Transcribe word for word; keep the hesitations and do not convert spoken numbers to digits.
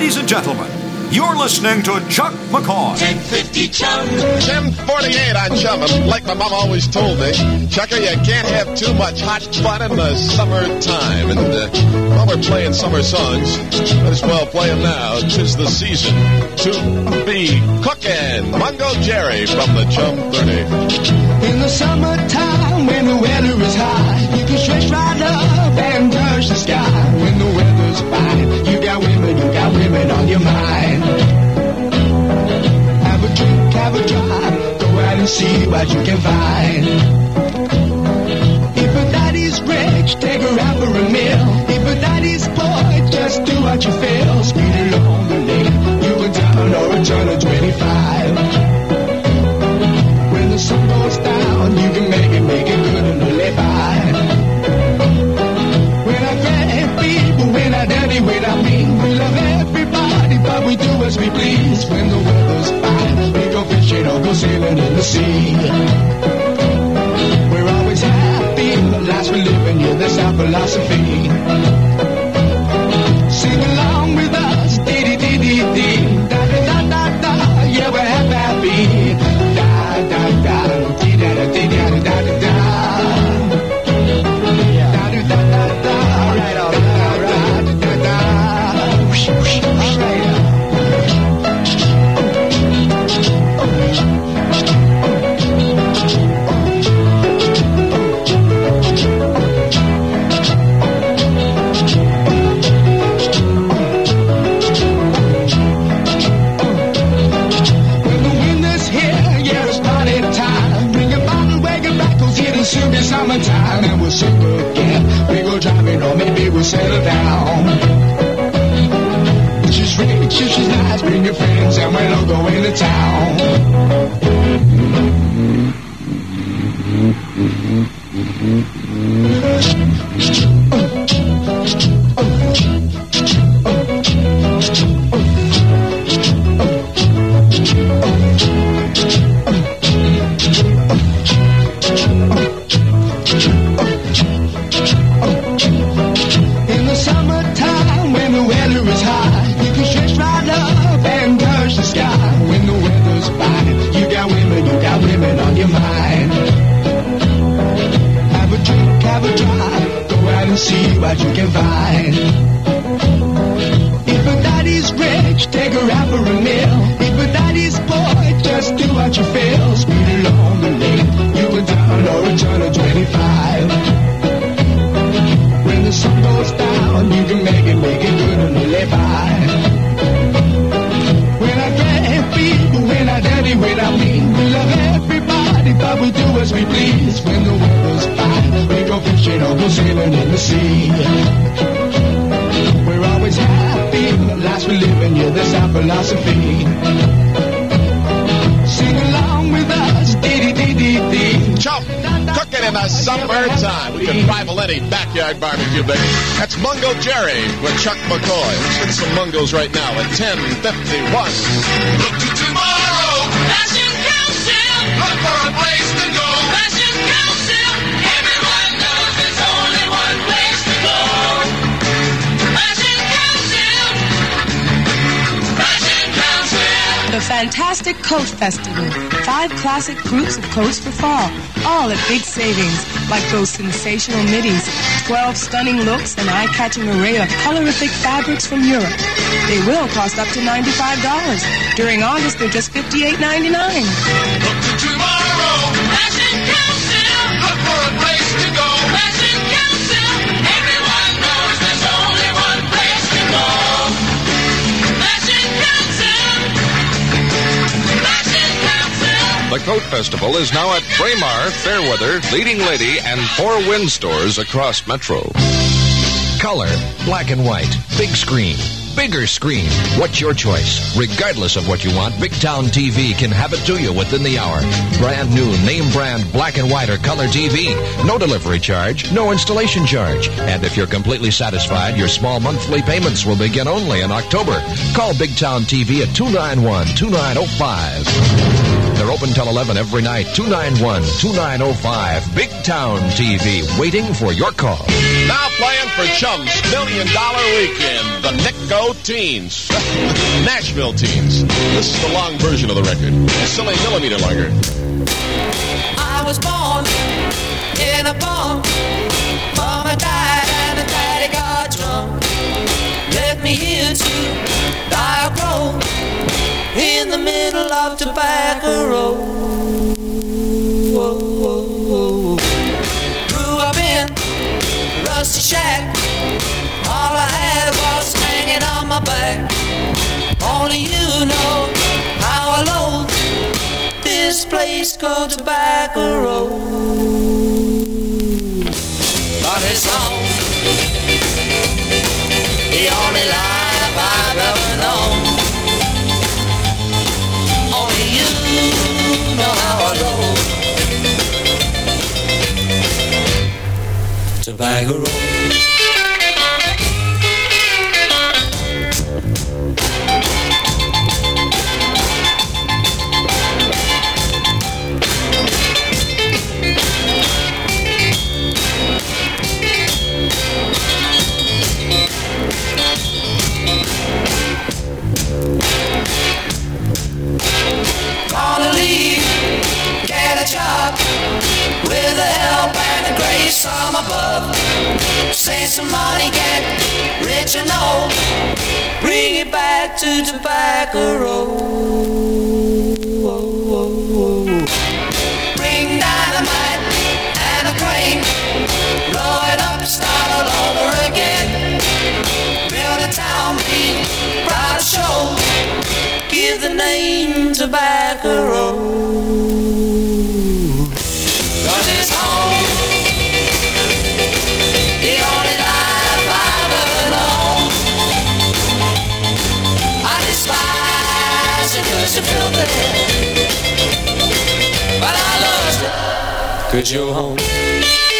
Ladies and gentlemen, you're listening to Chuck McCoy. ten fifty Chum. ten forty-eight on Chum. Like my mom always told me, Chucker, you can't have too much hot fun in the summertime. And uh, while we're playing summer songs, might as well play them now. 'Tis the season to be cooking. Mungo Jerry from the Chum thirty. In the summertime, when the weather is high, you can stretch right up and touch the sky. When the weather's fine, you got women, you got women on your mind. Have a drink, have a drive, go out and see what you can find. If a daddy's rich, take her out for a meal. If a daddy's poor, just do what you feel. Speed along the lane, you a down or a turn of twenty-five. When the sun goes down, you can make it, make it good and live by. When I grab people, when I dirty, when I mean, we love everybody, but we do as we please. When the weather's fine, we go fishing or go sailing in the sea. We're always happy, the lives we live in, yeah, that's our philosophy. Sing along with us, dee-dee-dee-dee-dee, da-da-da-da-da, yeah, we're happy. Summertime and we'll sing again. We go driving or maybe we'll settle down. It's just rich, it's just nice. Bring your friends and we'll all go into town. See what you can find. If a daddy's rich, take her out for a meal. If a daddy's poor, just do what you feel. Speed along the lane, you go down or a turn of twenty-five. When the sun goes down, you can make it, make it good and live by. When I get people, when I daddy, when I mean, we love everybody, but we do as we please. When the weather's fine, we go fishing or go sailing in the sea. We're always happy, the lives we live in, yeah, that's our philosophy. Sing along with us, dee-dee-dee-dee-dee. Chum, cooking in the summertime. We can rival any backyard barbecue, baby. That's Mungo Jerry with Chuck McCoy. Let's get some mungos right now at ten fifty-one. Look to tomorrow, Fashion Council. Look for a place to go. Fashion Council. Everyone knows there's only one place to go. Fashion Council. Fashion Council. The Fantastic Coat Festival. Five classic groups of coats for fall. All at big savings, like those sensational middies, twelve stunning looks, and eye-catching array of colorific fabrics from Europe. They will cost up to ninety-five dollars. During August, they're just fifty-eight ninety-nine. Look to tomorrow, Fashion Council. Look for a place to go. Fashion Council. Everyone knows there's only one place to go. Fashion Council. Fashion Council. The Coat Festival is now at Braemar, Fairweather, Leading Lady, and Four Wind stores across Metro. Color, black and white, big screen, bigger screen. What's your choice? Regardless of what you want, Big Town T V can have it to you within the hour. Brand new name brand black and white or color T V. No delivery charge, no installation charge. And if you're completely satisfied, your small monthly payments will begin only in October. Call Big Town T V at two nine one, two nine zero five. The They're open till eleven every night. two nine one, two nine oh five. Big Town T V, waiting for your call. Now playing for Chum's Million Dollar Weekend, the Nico Teens. Nashville Teens. This is the long version of the record. A silly millimeter longer. I was born in a bunk. Mama died and the daddy got drunk. Left me here to die or grow in the middle of Tobacco Road. Whoa, whoa, whoa. Grew up in a rusty shack. All I had was hanging on my back. Only you know how I loathe this place called Tobacco Road. But it's home, the only life I've ever known. Only you know how I loathe Tobacco Road. Gonna leave, get a job with the help and the grace from above. Save some money, get rich and old. Bring it back to Tobacco Road. Whoa, whoa, whoa. Bring dynamite and a crane. Blow it up, start all over again. Build a town, be proud to show. Give the name Tobacco Road. Cause it's home, the only life I've ever known. I despise it cause you feel there, but I love it cause you're home.